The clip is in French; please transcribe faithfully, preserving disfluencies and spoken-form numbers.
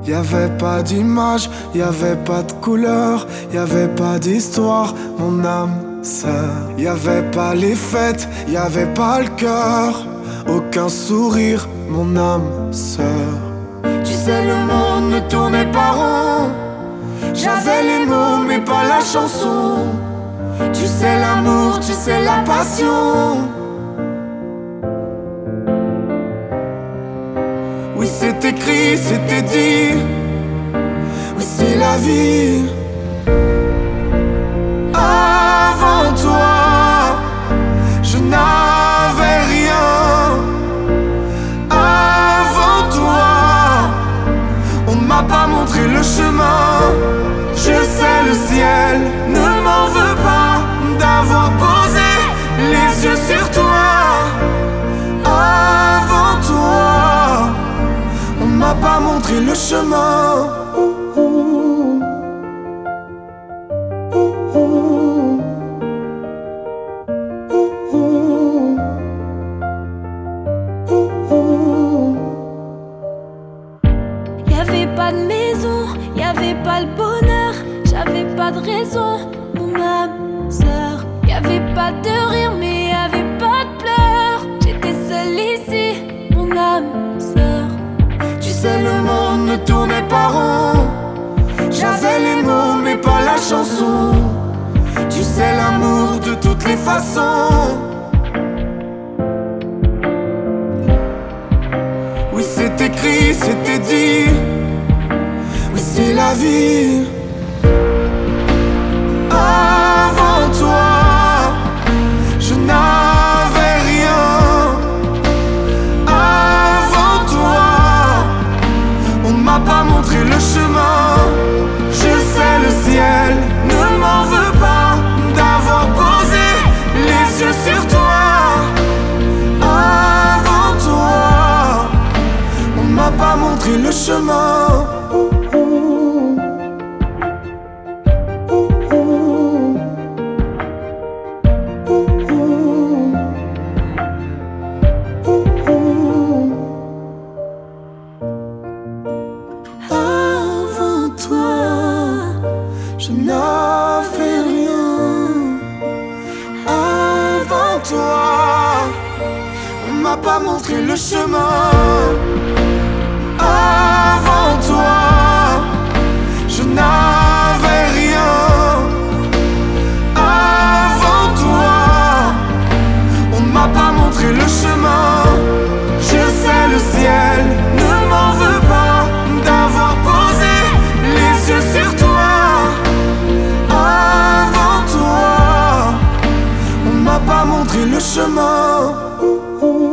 Y'avait pas d'image, y'avait pas de couleur, y'avait pas d'histoire, mon âme sœur. Y'avait pas les fêtes, y'avait pas le cœur, aucun sourire, mon âme sœur. Tu sais le monde ne tournait pas rond, j'avais les mots mais pas la chanson. Tu sais l'amour, tu sais la passion. Oui c'est écrit, c'était dit. Oui c'est la vie. Avant toi, je n'avais rien. Avant toi, on m'a pas montré le chemin. Je sais le ciel ne m'en veut pas d'avoir posé les yeux sur toi. Avant toi, on m'a pas montré le chemin. Ouh, ouh. Ouh, ouh. Ouh, ouh. Ouh. Y'avait pas de maison, y'avait pas le bonheur, j'avais pas de raison, mon âme sœur. Y'avait pas de rire mais y'avait pas de pleurs. J'étais seule ici, mon âme sœur. Tu sais le monde ne tournait pas rond, j'avais les mots mais pas la chanson. Tu sais l'amour de toutes les façons. Oui c'est écrit, c'était dit. Oui c'est la vie. Avant toi, je n'avais rien. Avant toi, on m'a pas montré le chemin. Je sais le ciel ne m'en veut pas d'avoir posé les yeux sur toi. Avant toi, on m'a pas montré le chemin. Ouh, ouh. Ouh, ouh. Ouh, ouh. Ouh, ouh. Avant toi, je n'avais rien. Avant toi, on m'a pas montré le chemin. Avant toi, je n'avais rien. Avant toi, on m'a pas montré le chemin. Je sais le ciel ne m'en veut pas d'avoir posé les yeux sur toi. Avant toi, on m'a pas montré le chemin. Ouh, ouh.